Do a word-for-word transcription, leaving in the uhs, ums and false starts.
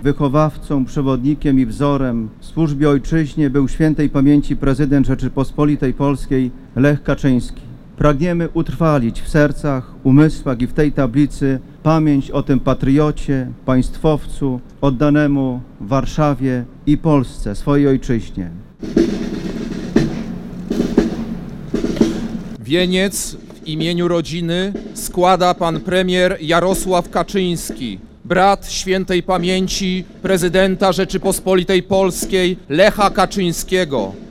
wychowawcą, przewodnikiem i wzorem w służbie ojczyźnie był świętej pamięci prezydent Rzeczypospolitej Polskiej Lech Kaczyński. Pragniemy utrwalić w sercach, umysłach i w tej tablicy pamięć o tym patriocie, państwowcu, oddanemu Warszawie i Polsce, swojej ojczyźnie. Wieniec w imieniu rodziny składa pan premier Jarosław Kaczyński, brat świętej pamięci prezydenta Rzeczypospolitej Polskiej Lecha Kaczyńskiego.